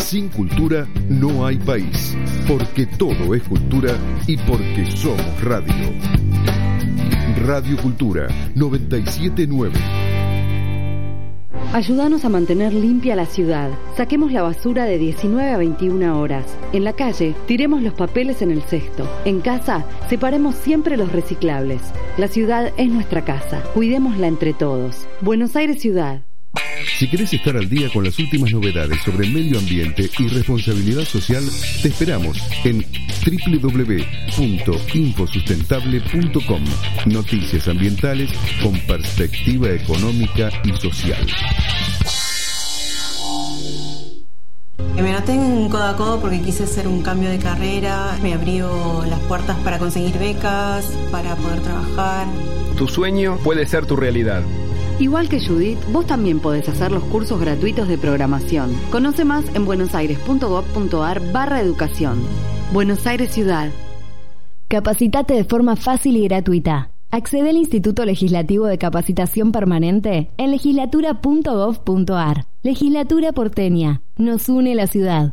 Sin cultura no hay país, porque todo es cultura y porque somos radio. Radio Cultura 979. Ayúdanos a mantener limpia la ciudad. Saquemos la basura de 19 a 21 horas. En la calle, tiremos los papeles en el cesto. En casa, separemos siempre los reciclables. La ciudad es nuestra casa. Cuidémosla entre todos. Buenos Aires Ciudad. Si querés estar al día con las últimas novedades sobre medio ambiente y responsabilidad social, te esperamos en www.infosustentable.com. Noticias ambientales con perspectiva económica y social. Me noté en codo a codo porque quise hacer un cambio de carrera, me abrió las puertas para conseguir becas, para poder trabajar. Tu sueño puede ser tu realidad. Igual que Judith, vos también podés hacer los cursos gratuitos de programación. Conoce más en buenosaires.gov.ar/educación. Buenos Aires Ciudad. Capacitate de forma fácil y gratuita. Accede al Instituto Legislativo de Capacitación Permanente en legislatura.gov.ar. Legislatura porteña. Nos une la ciudad.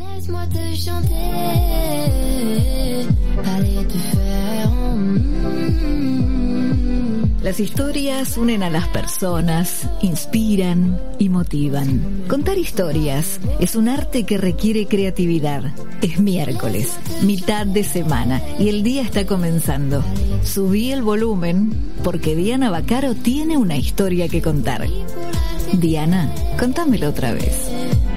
Las historias unen a las personas, inspiran y motivan. Contar historias es un arte que requiere creatividad. Es miércoles, mitad de semana, y el día está comenzando. Subí el volumen porque Diana Baccaro tiene una historia que contar. Diana, contámelo otra vez.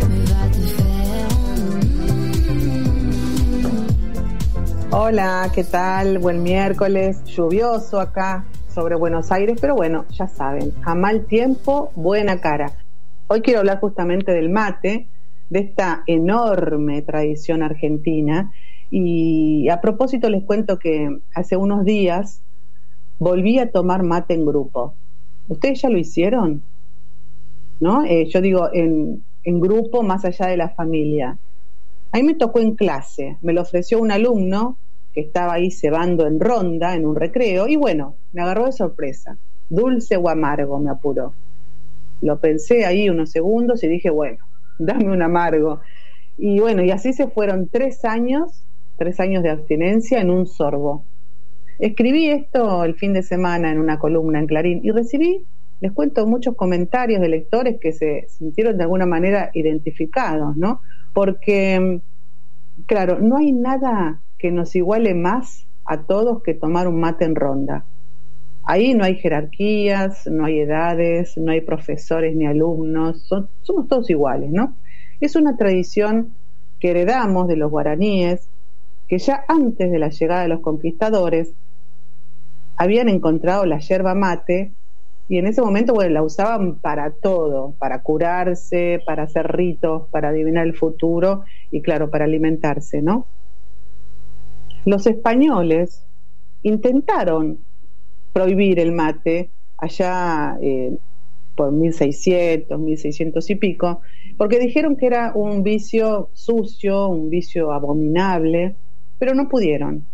Hola, ¿qué tal? Buen miércoles, lluvioso acá sobre Buenos Aires, pero bueno, ya saben, a mal tiempo, buena cara. Hoy quiero hablar justamente del mate, de esta enorme tradición argentina, y a propósito les cuento que hace unos días volví a tomar mate en grupo. ¿Ustedes ya lo hicieron? ¿No? Yo digo en grupo, más allá de la familia. A mí me tocó en clase, me lo ofreció un alumno que estaba ahí cebando en ronda, en un recreo, y bueno, me agarró de sorpresa. Dulce o amargo, me apuró. Lo pensé ahí unos segundos y dije, bueno, dame un amargo. Y bueno, y así se fueron 3 años de abstinencia en un sorbo. Escribí esto el fin de semana en una columna en Clarín y recibí, les cuento, muchos comentarios de lectores que se sintieron de alguna manera identificados, ¿no? Porque, claro, no hay nada que nos iguale más a todos que tomar un mate en ronda. Ahí no hay jerarquías, no hay edades, no hay profesores ni alumnos, somos todos iguales, ¿no? Es una tradición que heredamos de los guaraníes, que ya antes de la llegada de los conquistadores habían encontrado la yerba mate y en ese momento, bueno, la usaban para todo, para curarse, para hacer ritos, para adivinar el futuro y claro, para alimentarse, ¿no? Los españoles intentaron prohibir el mate allá por 1600 y pico, porque dijeron que era un vicio sucio, un vicio abominable, pero no pudieron,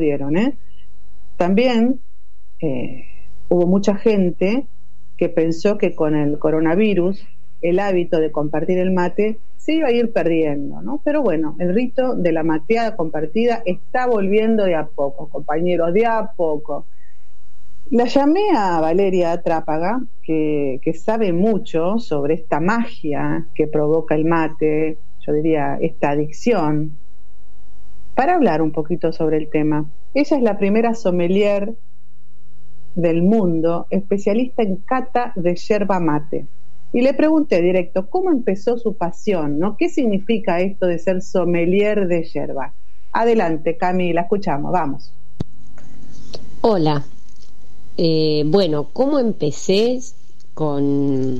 También hubo mucha gente que pensó que con el coronavirus el hábito de compartir el mate se iba a ir perdiendo, ¿no? Pero bueno, el rito de la mateada compartida está volviendo de a poco, compañeros, de a poco. La llamé a Valeria Trápaga, que sabe mucho sobre esta magia que provoca el mate, yo diría esta adicción, para hablar un poquito sobre el tema. Ella es la primera sommelier del mundo, especialista en cata de yerba mate. Y le pregunté directo, ¿cómo empezó su pasión, ¿no? ¿Qué significa esto de ser sommelier de yerba? Adelante, Cami, la escuchamos, vamos. Hola. Bueno, ¿cómo empecé con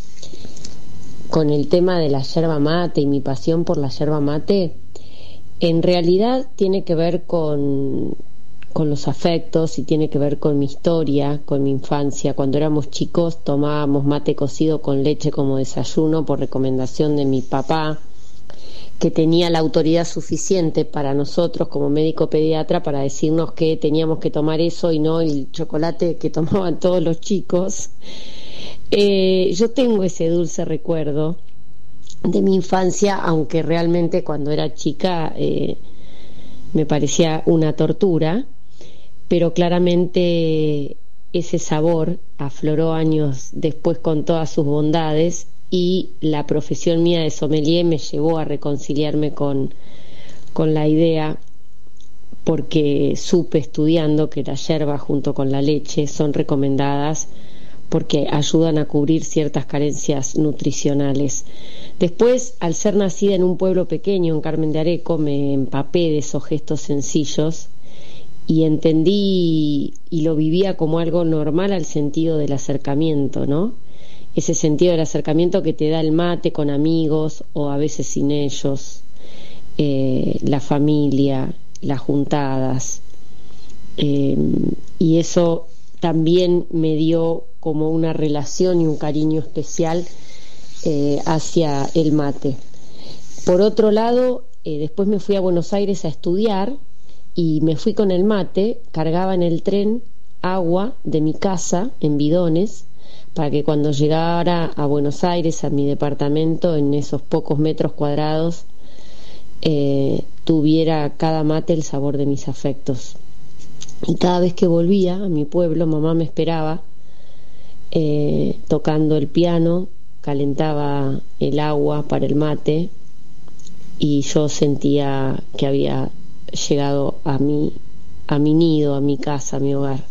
el tema de la yerba mate y mi pasión por la yerba mate? En realidad tiene que ver con los afectos y tiene que ver con mi historia, con mi infancia. Cuando éramos chicos tomábamos mate cocido con leche como desayuno por recomendación de mi papá, que tenía la autoridad suficiente para nosotros como médico pediatra para decirnos que teníamos que tomar eso y no el chocolate que tomaban todos los chicos. Yo tengo ese dulce recuerdo mi infancia, aunque realmente cuando era chica me parecía una tortura, pero claramente ese sabor afloró años después con todas sus bondades, y la profesión mía de sommelier me llevó a reconciliarme con la idea, porque supe estudiando que la yerba junto con la leche son recomendadas porque ayudan a cubrir ciertas carencias nutricionales. Después, al ser nacida en un pueblo pequeño, en Carmen de Areco, me empapé de esos gestos sencillos y entendí y lo vivía como algo normal al sentido del acercamiento, ¿no? Ese sentido del acercamiento que te da el mate con amigos o a veces sin ellos, la familia, las juntadas, y eso también me dio como una relación y un cariño especial hacia el mate. Por otro lado, después me fui a Buenos Aires a estudiar y me fui con el mate, cargaba en el tren agua de mi casa en bidones para que cuando llegara a Buenos Aires, a mi departamento, en esos pocos metros cuadrados, tuviera cada mate el sabor de mis afectos. Y cada vez que volvía a mi pueblo, mamá me esperaba tocando el piano, calentaba el agua para el mate y yo sentía que había llegado a mi nido, a mi casa, a mi hogar.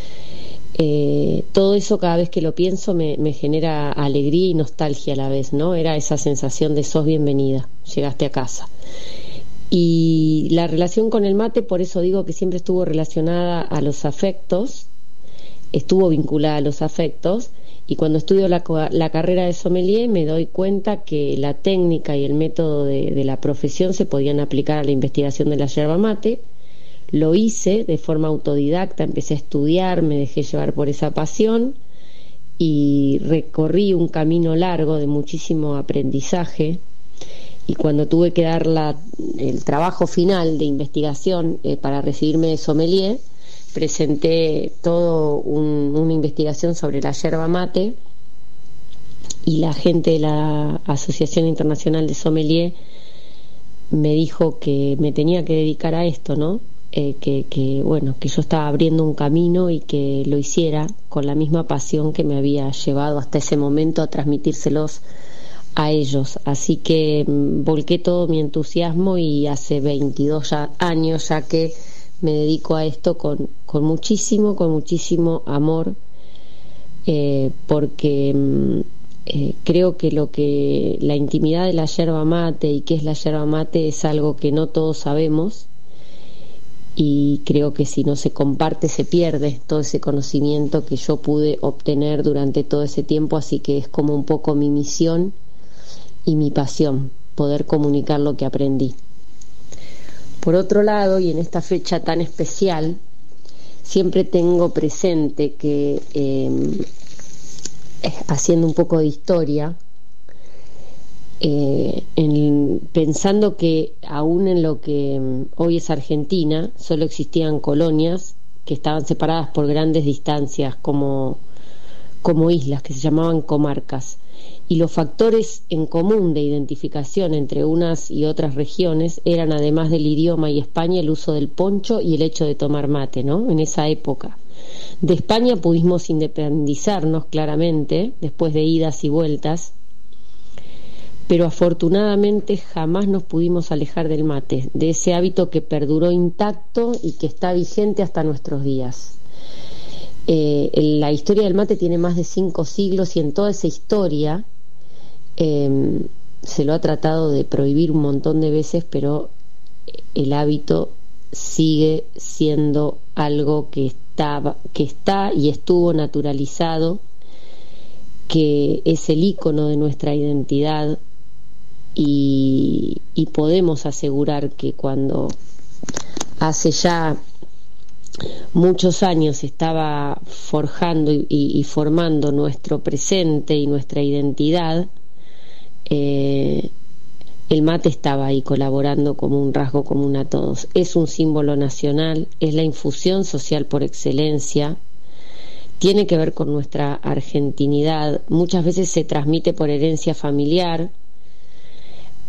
Todo eso, cada vez que lo pienso, me genera alegría y nostalgia a la vez, ¿no? Era esa sensación de sos bienvenida, llegaste a casa. Y la relación con el mate, por eso digo que siempre estuvo relacionada a los afectos, estuvo vinculada a los afectos, y cuando estudio la carrera de sommelier me doy cuenta que la técnica y el método de la profesión se podían aplicar a la investigación de la yerba mate. Lo hice de forma autodidacta, empecé a estudiar, me dejé llevar por esa pasión y recorrí un camino largo de muchísimo aprendizaje. Y cuando tuve que dar el trabajo final de investigación para recibirme de sommelier, presenté toda una investigación sobre la yerba mate, y la gente de la Asociación Internacional de Sommelier me dijo que me tenía que dedicar a esto, ¿no? Que yo estaba abriendo un camino y que lo hiciera con la misma pasión que me había llevado hasta ese momento a transmitírselos a ellos. Así que volqué todo mi entusiasmo y hace 22 años ya que me dedico a esto con muchísimo amor, porque creo que la intimidad de la yerba mate y qué es la yerba mate es algo que no todos sabemos, y creo que si no se comparte se pierde todo ese conocimiento que yo pude obtener durante todo ese tiempo. Así que es como un poco mi misión y mi pasión, poder comunicar lo que aprendí. Por otro lado, y en esta fecha tan especial, siempre tengo presente que, haciendo un poco de historia, pensando que aún en lo que hoy es Argentina, solo existían colonias que estaban separadas por grandes distancias como islas que se llamaban comarcas, y los factores en común de identificación entre unas y otras regiones eran, además del idioma y España, el uso del poncho y el hecho de tomar mate, ¿no? En esa época de España pudimos independizarnos claramente después de idas y vueltas, pero afortunadamente jamás nos pudimos alejar del mate, de ese hábito que perduró intacto y que está vigente hasta nuestros días. La historia del mate tiene más de 5 siglos, y en toda esa historia se lo ha tratado de prohibir un montón de veces, pero el hábito sigue siendo algo que está y estuvo naturalizado, que es el ícono de nuestra identidad, y podemos asegurar que cuando hace ya muchos años estaba forjando y formando nuestro presente y nuestra identidad, el mate estaba ahí colaborando como un rasgo común a todos. Es un símbolo nacional, es la infusión social por excelencia, tiene que ver con nuestra argentinidad, muchas veces se transmite por herencia familiar,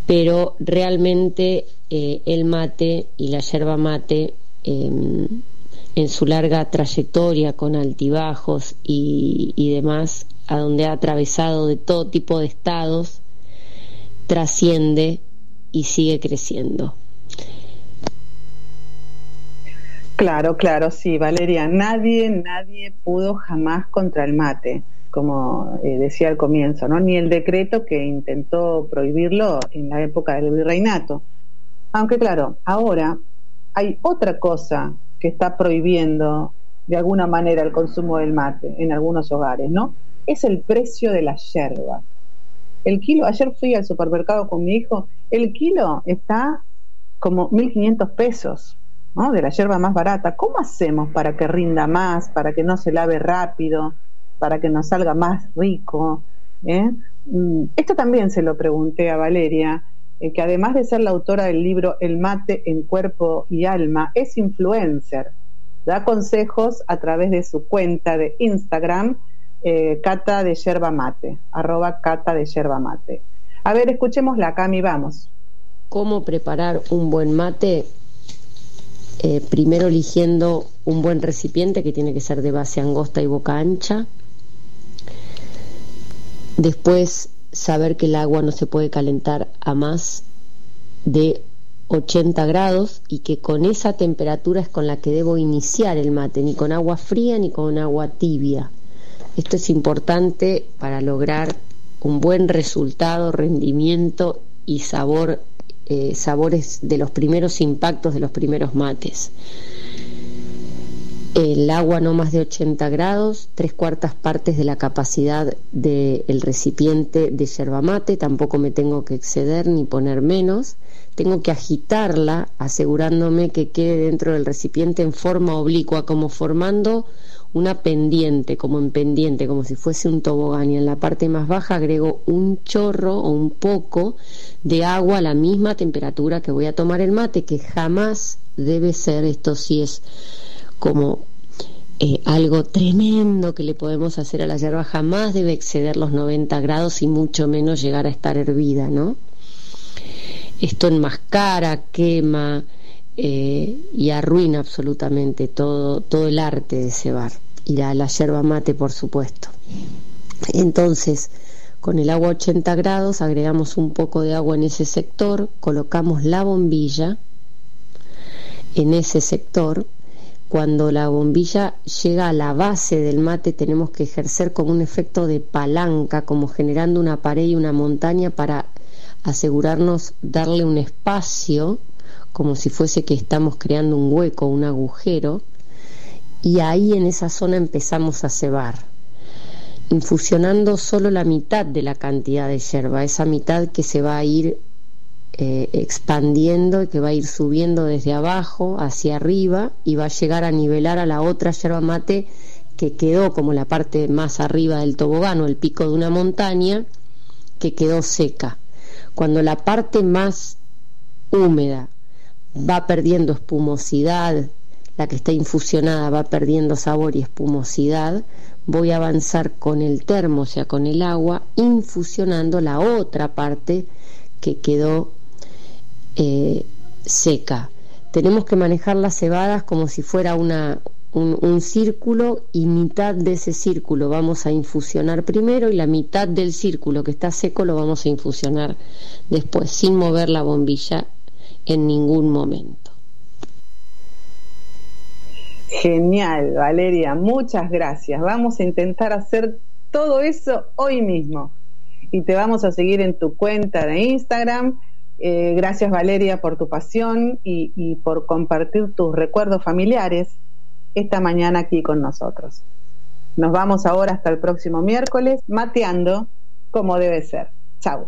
pero realmente el mate y la yerba mate, en su larga trayectoria con altibajos y demás, a donde ha atravesado de todo tipo de estados, trasciende y sigue creciendo. Claro, sí, Valeria, nadie pudo jamás contra el mate, como decía al comienzo, ¿no? Ni el decreto que intentó prohibirlo en la época del virreinato. Aunque claro, ahora hay otra cosa que está prohibiendo de alguna manera el consumo del mate en algunos hogares, ¿no? Es el precio de la yerba. El kilo, ayer fui al supermercado con mi hijo, el kilo está como 1.500 pesos, ¿no? De la yerba más barata. ¿Cómo hacemos para que rinda más, para que no se lave rápido, para que nos salga más rico? Esto también se lo pregunté a Valeria, que además de ser la autora del libro El mate en cuerpo y alma, es influencer, da consejos a través de su cuenta de Instagram, Cata de Yerba Mate, @Cata de Yerba Mate. A ver, escuchémosla, Cami, vamos. ¿Cómo preparar un buen mate? Primero eligiendo un buen recipiente que tiene que ser de base angosta y boca ancha. Después saber que el agua no se puede calentar a más de 80 grados y que con esa temperatura es con la que debo iniciar el mate, ni con agua fría ni con agua tibia. Esto es importante para lograr un buen resultado, rendimiento y sabores de los primeros impactos de los primeros mates. El agua no más de 80 grados, 3/4 partes de la capacidad del recipiente de yerba mate, tampoco me tengo que exceder ni poner menos. Tengo que agitarla asegurándome que quede dentro del recipiente en forma oblicua, como formando una pendiente, como en pendiente, como si fuese un tobogán, y en la parte más baja agrego un chorro o un poco de agua a la misma temperatura que voy a tomar el mate, que jamás debe ser, esto sí es como algo tremendo que le podemos hacer a la yerba, jamás debe exceder los 90 grados y mucho menos llegar a estar hervida, ¿no? Esto enmascara, quema y arruina absolutamente todo el arte de cebar, y la yerba mate, por supuesto. Entonces, con el agua a 80 grados agregamos un poco de agua en ese sector, colocamos la bombilla en ese sector. Cuando la bombilla llega a la base del mate, tenemos que ejercer como un efecto de palanca, como generando una pared y una montaña, para asegurarnos darle un espacio, como si fuese que estamos creando un hueco, un agujero, y ahí en esa zona empezamos a cebar, infusionando solo la mitad de la cantidad de yerba, esa mitad que se va a ir expandiendo y que va a ir subiendo desde abajo hacia arriba y va a llegar a nivelar a la otra yerba mate que quedó como la parte más arriba del tobogán o el pico de una montaña, que quedó seca. Cuando la parte más húmeda va perdiendo espumosidad, la que está infusionada va perdiendo sabor y espumosidad, voy a avanzar con el termo, o sea con el agua, infusionando la otra parte que quedó seca. Tenemos que manejar las cebadas como si fuera un círculo, y mitad de ese círculo vamos a infusionar primero y la mitad del círculo que está seco lo vamos a infusionar después, sin mover la bombilla en ningún momento. Genial, Valeria, muchas gracias. Vamos a intentar hacer todo eso hoy mismo y te vamos a seguir en tu cuenta de Instagram. Gracias, Valeria, por tu pasión y por compartir tus recuerdos familiares esta mañana aquí con nosotros. Nos vamos ahora hasta el próximo miércoles, mateando como debe ser. Chau.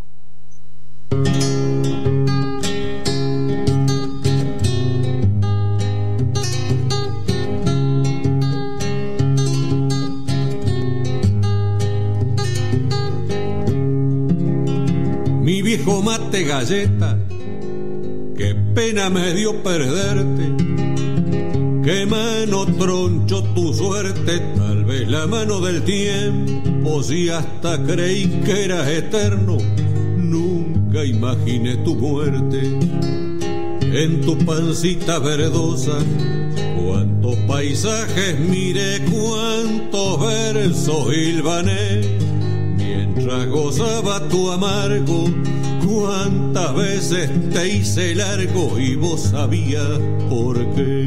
Mi viejo mate galleta, qué pena me dio perderte. Qué mano tronchó tu suerte, tal vez la mano del tiempo, si hasta creí que eras eterno, nunca nunca imaginé tu muerte. En tu pancita verdosa, cuántos paisajes miré, cuántos versos hilvané. Mientras gozaba tu amargo, cuántas veces te hice largo y vos sabías por qué.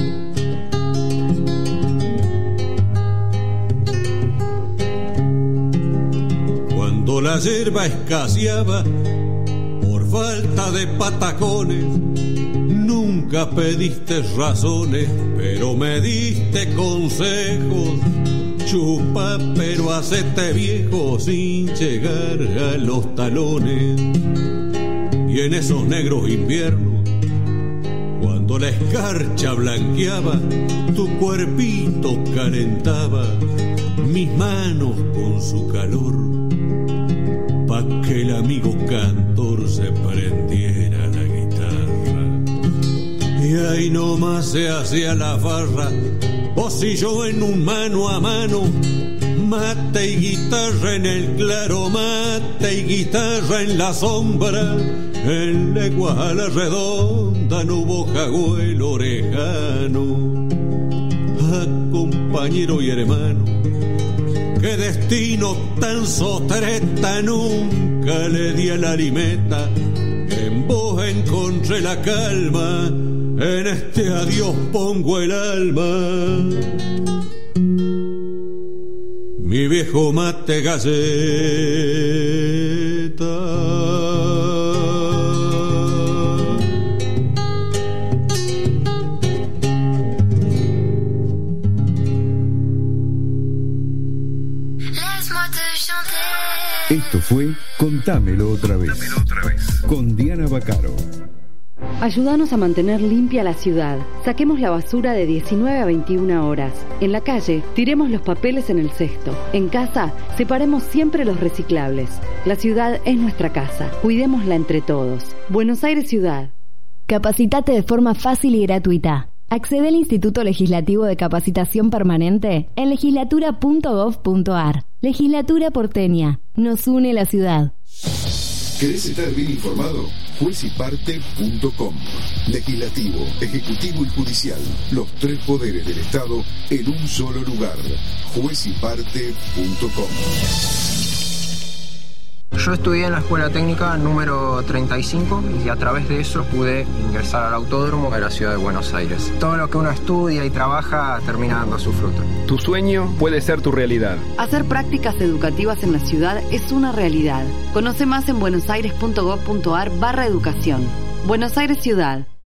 Cuando la hierba escaseaba por falta de patacones, nunca pediste razones, pero me diste consejos. Chupa, pero hacete viejo sin llegar a los talones. Y en esos negros inviernos, cuando la escarcha blanqueaba, tu cuerpito calentaba mis manos con su calor, pa' que el amigo cantor se prendiera la guitarra. Y ahí nomás se hacía la farra, vos y yo en un mano a mano, mate y guitarra en el claro, mate y guitarra en la sombra. En leguas a la redonda no hubo jagüelo orejano. Ah, compañero y hermano, qué destino tan sotreta, nunca le di a la limeta. En vos encontré la calma, en este adiós pongo el alma. Mi viejo mate galleta. Esto fue Contámelo otra vez, con Diana Baccaro. Ayúdanos a mantener limpia la ciudad. Saquemos la basura de 19 a 21 horas. En la calle, tiremos los papeles en el cesto. En casa, separemos siempre los reciclables. La ciudad es nuestra casa. Cuidémosla entre todos. Buenos Aires Ciudad. Capacitate de forma fácil y gratuita. Accede al Instituto Legislativo de Capacitación Permanente en legislatura.gov.ar. Legislatura porteña. Nos une la ciudad. ¿Querés estar bien informado? Juezyparte.com. Legislativo, Ejecutivo y Judicial. Los tres poderes del Estado en un solo lugar. Juezyparte.com. Yo estudié en la Escuela Técnica número 35 y a través de eso pude ingresar al autódromo de la ciudad de Buenos Aires. Todo lo que uno estudia y trabaja termina dando su fruto. Tu sueño puede ser tu realidad. Hacer prácticas educativas en la ciudad es una realidad. Conoce más en buenosaires.gov.ar/educación. Buenos Aires Ciudad.